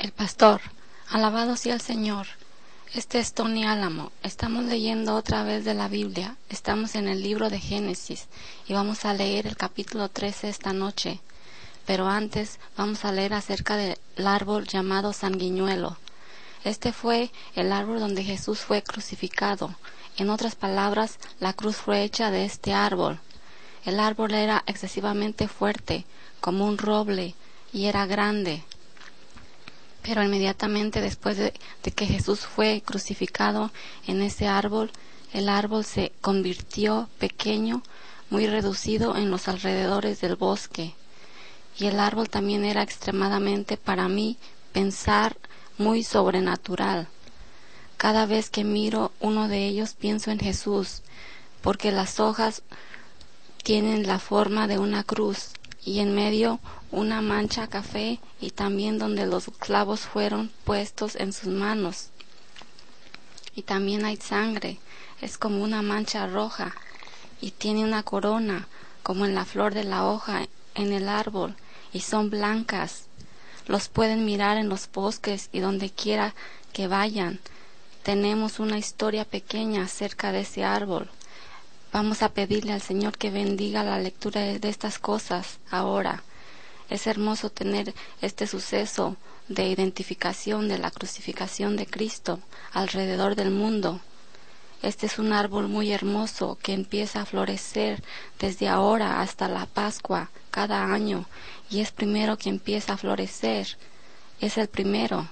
El pastor. Alabado sea el Señor. Este es Tony Álamo. Estamos leyendo otra vez de la Biblia. Estamos en el libro de Génesis y vamos a leer el capítulo 13 esta noche. Pero antes vamos a leer acerca del árbol llamado sanguiñuelo. Este fue el árbol donde Jesús fue crucificado. En otras palabras, la cruz fue hecha de este árbol. El árbol era excesivamente fuerte, como un roble, y era grande. Pero inmediatamente después de que Jesús fue crucificado en ese árbol, el árbol se convirtió pequeño, muy reducido en los alrededores del bosque. Y el árbol también era extremadamente, para mí, pensar muy sobrenatural. Cada vez que miro uno de ellos pienso en Jesús, porque las hojas tienen la forma de una cruz y en medio una mancha café y también donde los clavos fueron puestos en sus manos. Y también hay sangre, es como una mancha roja y tiene una corona como en la flor de la hoja en el árbol y son blancas. Los pueden mirar en los bosques y donde quiera que vayan. Tenemos una historia pequeña acerca de ese árbol. Vamos a pedirle al Señor que bendiga la lectura de estas cosas ahora. Es hermoso tener este suceso de identificación de la crucificación de Cristo alrededor del mundo. Este es un árbol muy hermoso que empieza a florecer desde ahora hasta la Pascua cada año y es primero que empieza a florecer. Es el primero.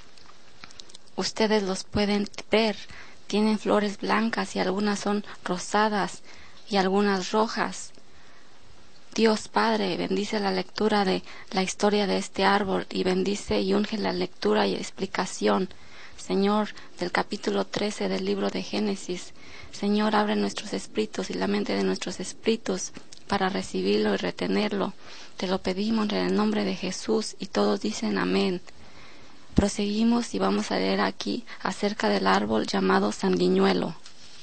Ustedes los pueden ver. Tienen flores blancas y algunas son rosadas y algunas rojas. Dios Padre bendice la lectura de la historia de este árbol y bendice y unge la lectura y explicación, Señor, del capítulo 13 del libro de Génesis. Señor, abre nuestros espíritus y la mente de nuestros espíritus para recibirlo y retenerlo. Te lo pedimos en el nombre de Jesús y todos dicen amén. Proseguimos y vamos a leer aquí acerca del árbol llamado sanguiñuelo.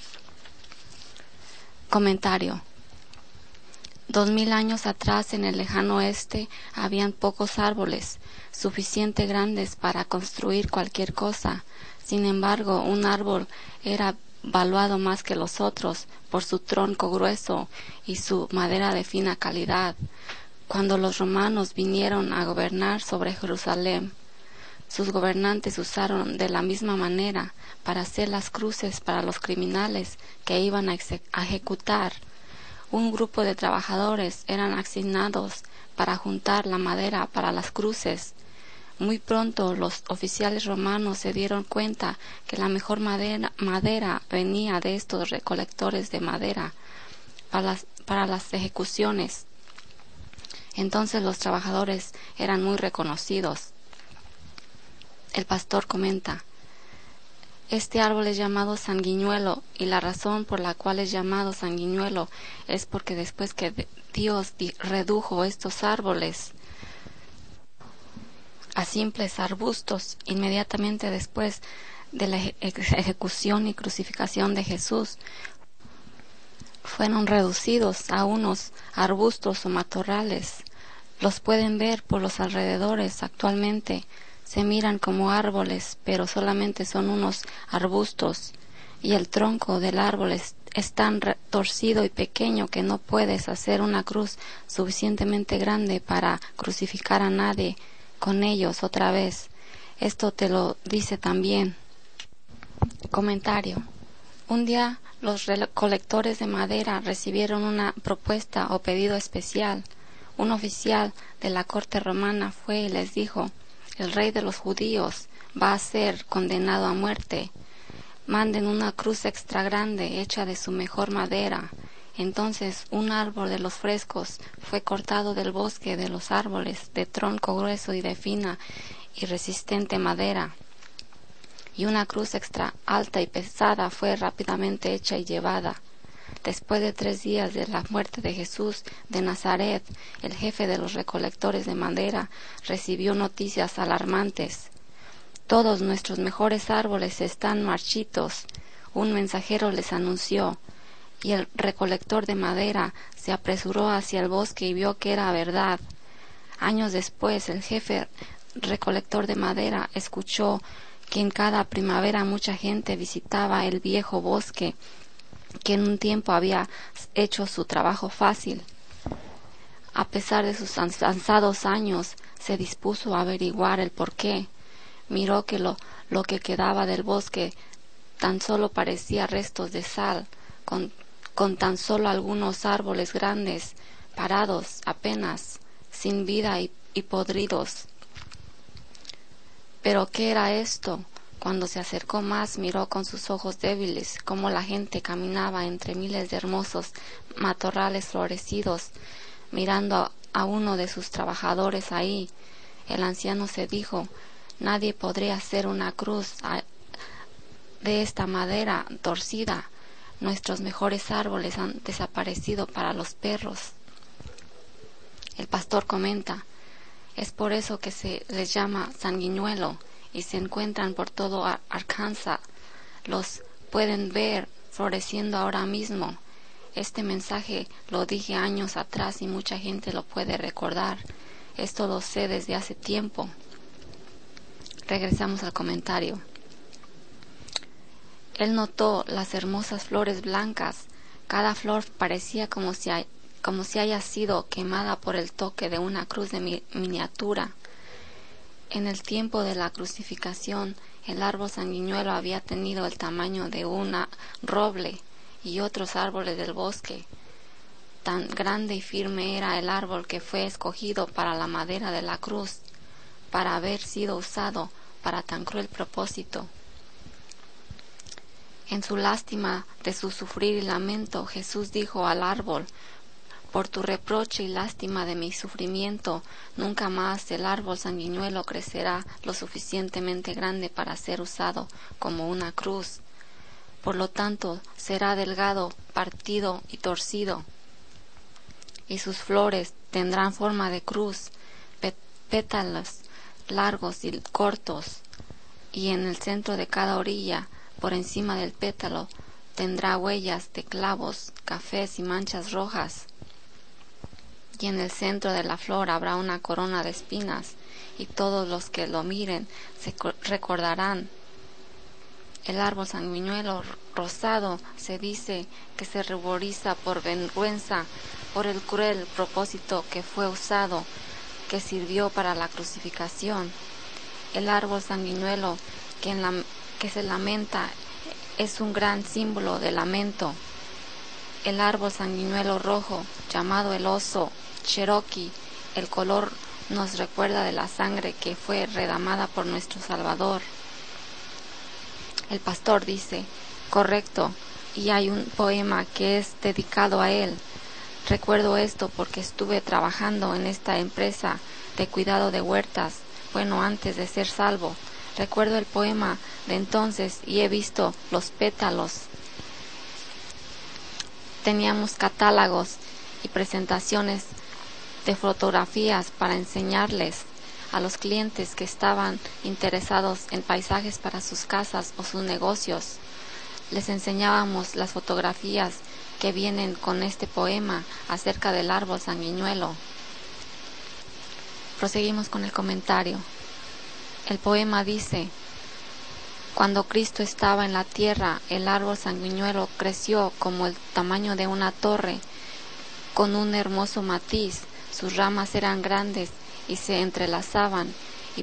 Comentario. 2000 años atrás en el lejano oeste habían pocos árboles, suficiente grandes para construir cualquier cosa. Sin embargo, un árbol era valuado más que los otros por su tronco grueso y su madera de fina calidad. Cuando los romanos vinieron a gobernar sobre Jerusalén, sus gobernantes usaron de la misma manera para hacer las cruces para los criminales que iban a ejecutar. Un grupo de trabajadores eran asignados para juntar la madera para las cruces. Muy pronto los oficiales romanos se dieron cuenta que la mejor madera venía de estos recolectores de madera para las ejecuciones. Entonces los trabajadores eran muy reconocidos. El pastor comenta, este árbol es llamado sanguiñuelo y la razón por la cual es llamado sanguiñuelo es porque después que Dios redujo estos árboles a simples arbustos, inmediatamente después de la ejecución y crucificación de Jesús, fueron reducidos a unos arbustos o matorrales. Los pueden ver por los alrededores actualmente. Se miran como árboles, pero solamente son unos arbustos, y el tronco del árbol es tan torcido y pequeño que no puedes hacer una cruz suficientemente grande para crucificar a nadie con ellos otra vez. Esto te lo dice también. Comentario. Un día los recolectores de madera recibieron una propuesta o pedido especial. Un oficial de la corte romana fue y les dijo, el rey de los judíos va a ser condenado a muerte. Manden una cruz extra grande hecha de su mejor madera. Entonces un árbol de los frescos fue cortado del bosque de los árboles de tronco grueso y de fina y resistente madera. Y una cruz extra alta y pesada fue rápidamente hecha y llevada. Después de 3 días de la muerte de Jesús de Nazaret, el jefe de los recolectores de madera recibió noticias alarmantes. Todos nuestros mejores árboles están marchitos. Un mensajero les anunció, y el recolector de madera se apresuró hacia el bosque y vio que era verdad. Años después, el jefe recolector de madera, escuchó que en cada primavera mucha gente visitaba el viejo bosque que en un tiempo había hecho su trabajo fácil. A pesar de sus avanzados años, se dispuso a averiguar el porqué. Miró que lo que quedaba del bosque tan solo parecía restos de sal, con tan solo algunos árboles grandes, parados apenas, sin vida y podridos. ¿Pero qué era esto? Cuando se acercó más, miró con sus ojos débiles cómo la gente caminaba entre miles de hermosos matorrales florecidos, mirando a uno de sus trabajadores ahí. El anciano se dijo: nadie podría hacer una cruz de esta madera torcida. Nuestros mejores árboles han desaparecido para los perros. El pastor comenta: es por eso que se les llama sanguijuelo y se encuentran por todo Arkansas. Los pueden ver floreciendo ahora mismo. Este mensaje lo dije años atrás y mucha gente lo puede recordar. Esto lo sé desde hace tiempo. Regresamos al comentario. Él notó las hermosas flores blancas. Cada flor parecía como si haya sido quemada por el toque de una cruz de miniatura. En el tiempo de la crucificación, el árbol sanguijuelo había tenido el tamaño de un roble y otros árboles del bosque. Tan grande y firme era el árbol que fue escogido para la madera de la cruz, para haber sido usado para tan cruel propósito. En su lástima de su sufrir y lamento, Jesús dijo al árbol: por tu reproche y lástima de mi sufrimiento, nunca más el árbol sanguijuelo crecerá lo suficientemente grande para ser usado como una cruz. Por lo tanto, será delgado, partido y torcido, y sus flores tendrán forma de cruz, pétalos largos y cortos, y en el centro de cada orilla, por encima del pétalo, tendrá huellas de clavos, cafés y manchas rojas. Y en el centro de la flor habrá una corona de espinas, y todos los que lo miren se recordarán. El árbol sanguijuelo rosado se dice que se ruboriza por vergüenza por el cruel propósito que fue usado, que sirvió para la crucificación. El árbol sanguijuelo que se lamenta es un gran símbolo de lamento. El árbol sanguijuelo rojo, llamado el oso Cherokee, el color nos recuerda de la sangre que fue derramada por nuestro Salvador. El pastor dice: correcto, y hay un poema que es dedicado a él. Recuerdo esto porque estuve trabajando en esta empresa de cuidado de huertas, antes de ser salvo. Recuerdo el poema de entonces y he visto los pétalos. Teníamos catálogos y presentaciones de fotografías para enseñarles a los clientes que estaban interesados en paisajes para sus casas o sus negocios. Les enseñábamos las fotografías que vienen con este poema acerca del árbol sanguijuelo. Proseguimos con el comentario. El poema dice: cuando Cristo estaba en la tierra, el árbol sanguijuelo creció como el tamaño de una torre, con un hermoso matiz. Sus ramas eran grandes y se entrelazaban,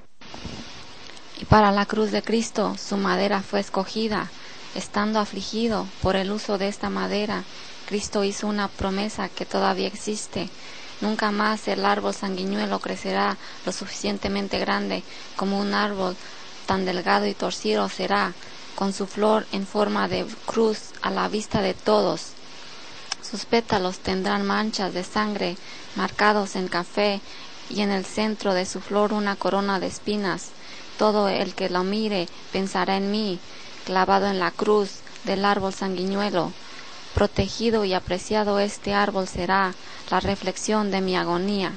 y para la cruz de Cristo su madera fue escogida. Estando afligido por el uso de esta madera, Cristo hizo una promesa que todavía existe: nunca más el árbol sanguijuelo crecerá lo suficientemente grande como un árbol tan delgado y torcido será, con su flor en forma de cruz a la vista de todos. Sus pétalos tendrán manchas de sangre marcados en café, y en el centro de su flor una corona de espinas. Todo el que lo mire pensará en mí, clavado en la cruz del árbol sanguijuelo. Protegido y apreciado este árbol será, la reflexión de mi agonía.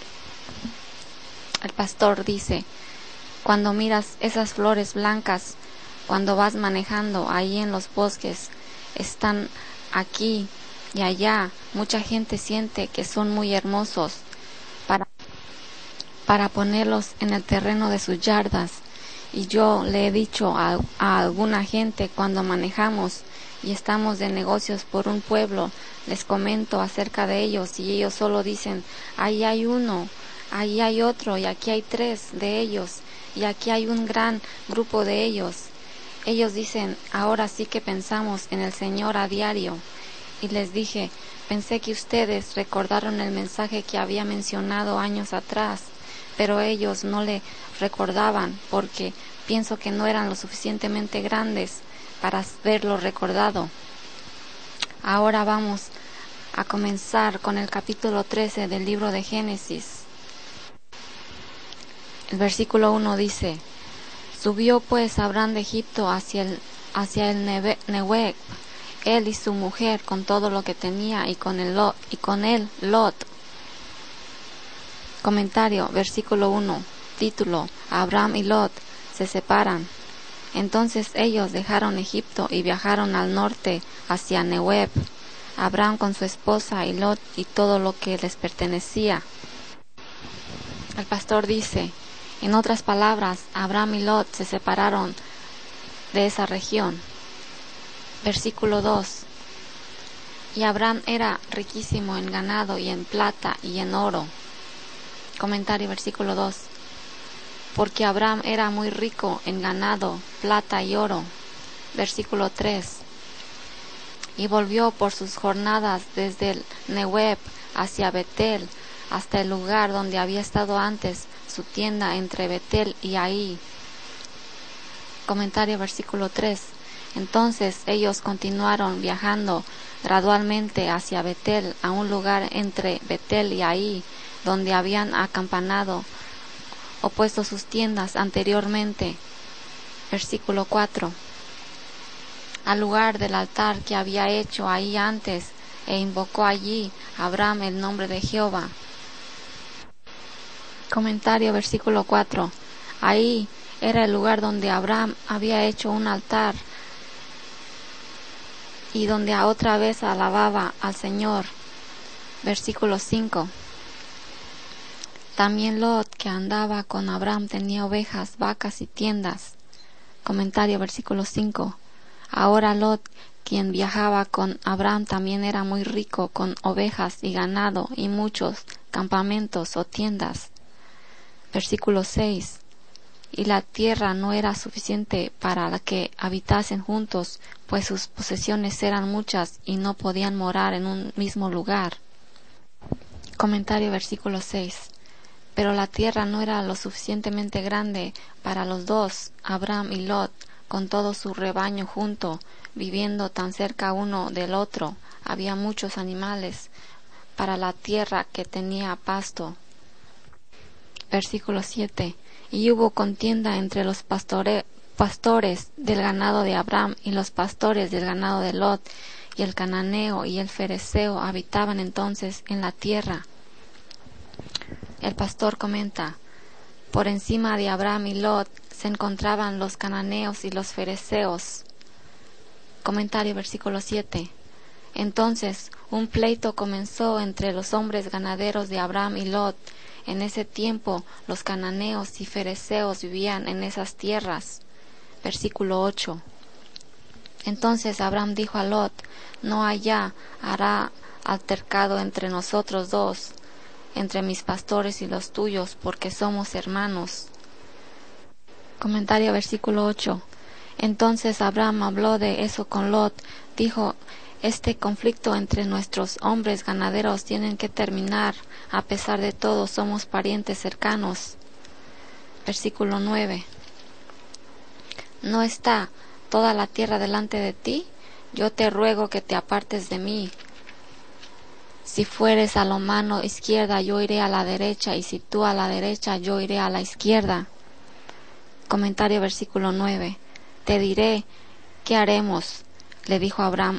El pastor dice: cuando miras esas flores blancas, cuando vas manejando ahí en los bosques, están aquí y allá, mucha gente siente que son muy hermosos. para ponerlos en el terreno de sus yardas. Y yo le he dicho a alguna gente cuando manejamos y estamos de negocios por un pueblo, les comento acerca de ellos y ellos solo dicen, ahí hay uno, ahí hay otro y aquí hay 3 de ellos y aquí hay un gran grupo de ellos. Ellos dicen, ahora sí que pensamos en el Señor a diario. Y les dije, pensé que ustedes recordaron el mensaje que había mencionado años atrás, pero ellos no le recordaban porque pienso que no eran lo suficientemente grandes para verlo recordado. Ahora vamos a comenzar con el capítulo 13 del libro de Génesis. El versículo 1 dice, subió pues Abraham de Egipto hacia el Negueb, él y su mujer con todo lo que tenía y con él Lot. Comentario, versículo 1, título, Abraham y Lot se separan. Entonces ellos dejaron Egipto y viajaron al norte hacia Negueb, Abraham con su esposa y Lot y todo lo que les pertenecía. El pastor dice, en otras palabras, Abraham y Lot se separaron de esa región. Versículo 2. Y Abraham era riquísimo en ganado y en plata y en oro. Comentario, versículo 2. Porque Abraham era muy rico en ganado, plata y oro. Versículo 3. Y volvió por sus jornadas desde el Negueb hacia Betel, hasta el lugar donde había estado antes su tienda entre Betel y Ahí. Comentario, versículo 3. Entonces ellos continuaron viajando gradualmente hacia Betel, a un lugar entre Betel y Ahí, donde habían acampanado o puesto sus tiendas anteriormente. Versículo 4. Al lugar del altar que había hecho ahí antes, e invocó allí Abraham el nombre de Jehová. Comentario, versículo 4. Ahí era el lugar donde Abraham había hecho un altar y donde a otra vez alababa al Señor. Versículo 5. También Lot, que andaba con Abraham, tenía ovejas, vacas y tiendas. Comentario, versículo 5. Ahora Lot, quien viajaba con Abraham, también era muy rico con ovejas y ganado y muchos campamentos o tiendas. Versículo 6. Y la tierra no era suficiente para que habitasen juntos, pues sus posesiones eran muchas y no podían morar en un mismo lugar. Comentario, versículo 6. Pero la tierra no era lo suficientemente grande para los dos, Abraham y Lot, con todo su rebaño junto, viviendo tan cerca uno del otro. Había muchos animales para la tierra que tenía pasto. Versículo 7. Y hubo contienda entre los pastores del ganado de Abraham y los pastores del ganado de Lot, y el cananeo y el fereceo habitaban entonces en la tierra. El pastor comenta, por encima de Abraham y Lot se encontraban los cananeos y los fereceos. Comentario, versículo 7. Entonces un pleito comenzó entre los hombres ganaderos de Abraham y Lot. En ese tiempo los cananeos y fereceos vivían en esas tierras. Versículo 8. Entonces Abraham dijo a Lot, no hará altercado entre nosotros dos, entre mis pastores y los tuyos, porque somos hermanos. Comentario, versículo 8. Entonces Abraham habló de eso con Lot, dijo, este conflicto entre nuestros hombres ganaderos tiene que terminar, a pesar de todo somos parientes cercanos. Versículo 9. ¿No está toda la tierra delante de ti? Yo te ruego que te apartes de mí. Si fueres a la mano izquierda, yo iré a la derecha, y si tú a la derecha, yo iré a la izquierda. Comentario, versículo 9. Te diré, ¿qué haremos? Le dijo Abraham.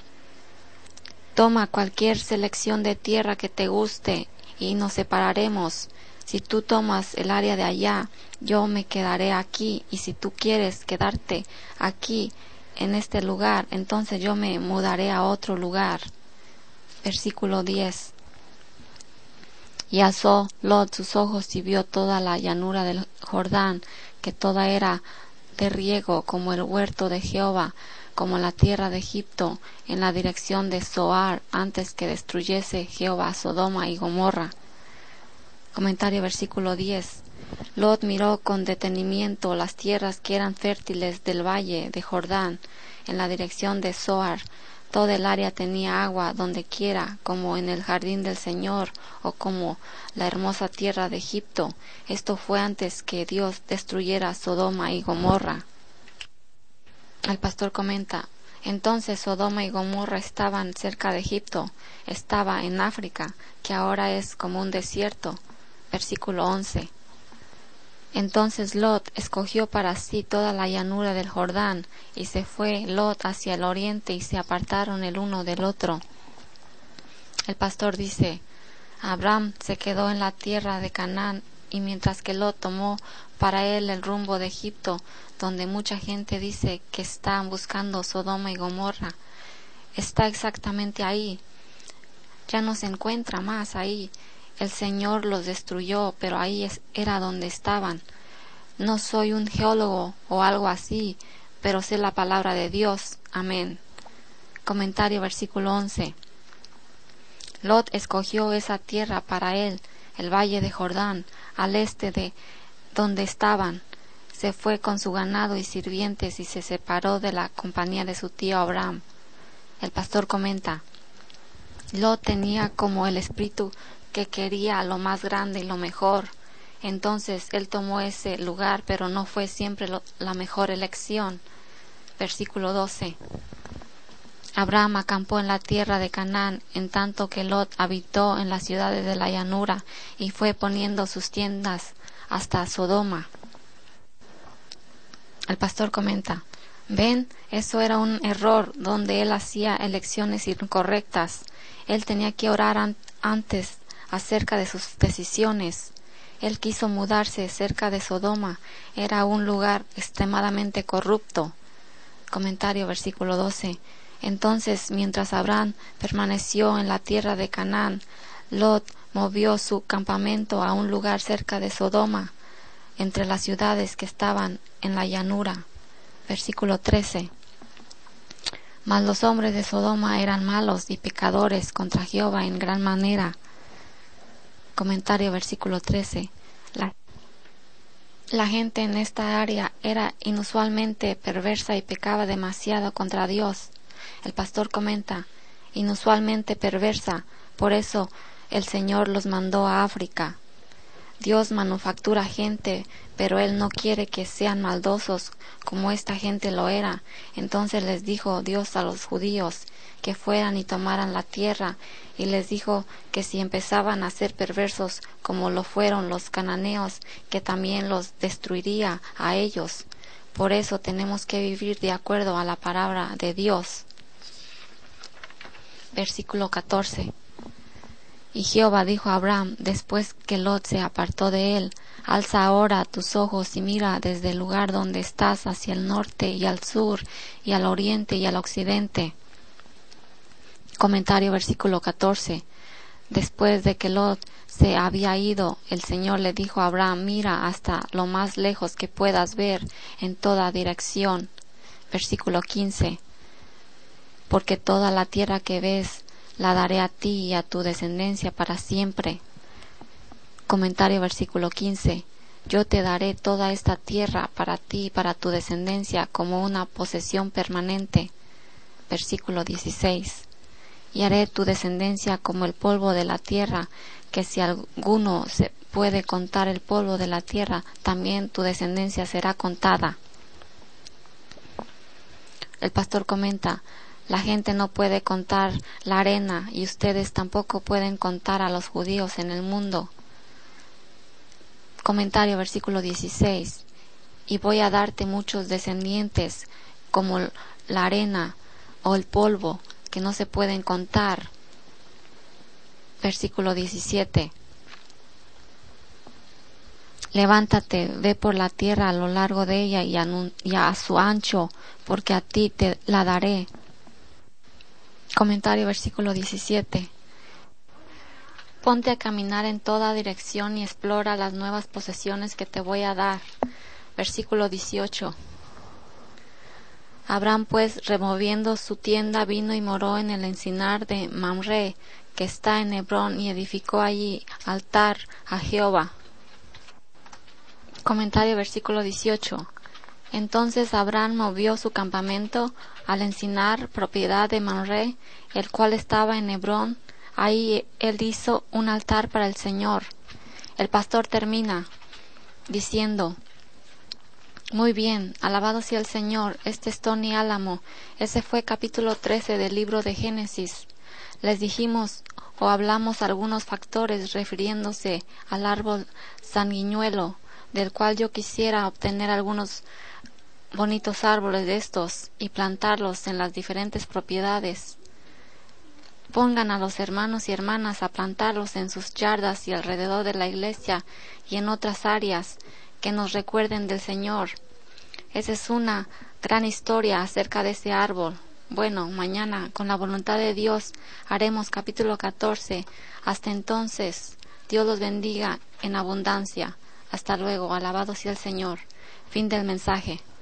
Toma cualquier selección de tierra que te guste, y nos separaremos. Si tú tomas el área de allá, yo me quedaré aquí, y si tú quieres quedarte aquí, en este lugar, entonces yo me mudaré a otro lugar. Versículo 10. Y alzó Lot sus ojos y vio toda la llanura del Jordán, que toda era de riego, como el huerto de Jehová, como la tierra de Egipto, en la dirección de Zoar, antes que destruyese Jehová Sodoma y Gomorra. Comentario versículo 10. Lot miró con detenimiento las tierras que eran fértiles del valle de Jordán, en la dirección de Zoar. Toda el área tenía agua donde quiera, como en el jardín del Señor, o como la hermosa tierra de Egipto. Esto fue antes que Dios destruyera Sodoma y Gomorra. El pastor comenta: entonces Sodoma y Gomorra estaban cerca de Egipto, estaba en África, que ahora es como un desierto. Versículo 11. Entonces Lot escogió para sí toda la llanura del Jordán, y se fue Lot hacia el oriente, y se apartaron el uno del otro. El pastor dice: Abraham se quedó en la tierra de Canaán, y mientras que Lot tomó para él el rumbo de Egipto, donde mucha gente dice que están buscando Sodoma y Gomorra, está exactamente ahí. Ya no se encuentra más ahí. El Señor los destruyó, pero ahí era donde estaban. No soy un geólogo o algo así, pero sé la palabra de Dios. Amén. Comentario versículo 11. Lot escogió esa tierra para él, el valle de Jordán, al este de donde estaban. Se fue con su ganado y sirvientes y se separó de la compañía de su tío Abraham. El pastor comenta: Lot tenía como el espíritu que quería lo más grande y lo mejor. Entonces él tomó ese lugar, pero no fue siempre la mejor elección. Versículo 12. Abraham acampó en la tierra de Canaán, en tanto que Lot habitó en las ciudades de la llanura, y fue poniendo sus tiendas hasta Sodoma. El pastor comenta: ven, eso era un error donde él hacía elecciones incorrectas. Él tenía que orar antes acerca de sus decisiones. Él quiso mudarse cerca de Sodoma. Era un lugar extremadamente corrupto. Comentario versículo 12. Entonces, mientras Abraham permaneció en la tierra de Canaán, Lot movió su campamento a un lugar cerca de Sodoma, entre las ciudades que estaban en la llanura. Versículo 13. Mas los hombres de Sodoma eran malos y pecadores contra Jehová en gran manera. Comentario versículo 13. La gente en esta área era inusualmente perversa y pecaba demasiado contra Dios. El pastor comenta: inusualmente perversa, por eso el Señor los mandó a África. Dios manufactura gente, pero Él no quiere que sean maldosos como esta gente lo era. Entonces les dijo Dios a los judíos que fueran y tomaran la tierra, y les dijo que si empezaban a ser perversos como lo fueron los cananeos, que también los destruiría a ellos. Por eso tenemos que vivir de acuerdo a la palabra de Dios. Versículo 14. Y Jehová dijo a Abraham, después que Lot se apartó de él: alza ahora tus ojos y mira desde el lugar donde estás hacia el norte y al sur y al oriente y al occidente. Comentario versículo 14. Después de que Lot se había ido, el Señor le dijo a Abraham: mira hasta lo más lejos que puedas ver en toda dirección. Versículo 15. Porque toda la tierra que ves la daré a ti y a tu descendencia para siempre. Comentario versículo 15. Yo te daré toda esta tierra para ti y para tu descendencia como una posesión permanente. Versículo 16. Y haré tu descendencia como el polvo de la tierra, que si alguno se puede contar el polvo de la tierra, también tu descendencia será contada. El pastor comenta: la gente no puede contar la arena, y ustedes tampoco pueden contar a los judíos en el mundo. Comentario versículo 16. Y voy a darte muchos descendientes, como la arena o el polvo, que no se pueden contar. Versículo 17. Levántate, ve por la tierra a lo largo de ella y a su ancho, porque a ti te la daré. Comentario versículo 17. Ponte a caminar en toda dirección y explora las nuevas posesiones que te voy a dar. Versículo 18. Abraham pues, removiendo su tienda, vino y moró en el encinar de Mamre, que está en Hebrón, y edificó allí altar a Jehová. Comentario versículo 18. Entonces Abraham movió su campamento al encinar, propiedad de Mamre, el cual estaba en Hebrón. Ahí él hizo un altar para el Señor. El pastor termina diciendo: muy bien, alabado sea el Señor. Este es Tony Álamo. Ese fue capítulo 13 del libro de Génesis. Les dijimos o hablamos algunos factores refiriéndose al árbol sanguijuelo, del cual yo quisiera obtener algunos bonitos árboles de estos y plantarlos en las diferentes propiedades. Pongan a los hermanos y hermanas a plantarlos en sus yardas y alrededor de la iglesia y en otras áreas que nos recuerden del Señor. Esa es una gran historia acerca de ese árbol. Bueno, mañana, con la voluntad de Dios, haremos capítulo 14. Hasta entonces, Dios los bendiga en abundancia. Hasta luego, alabado sea el Señor. Fin del mensaje.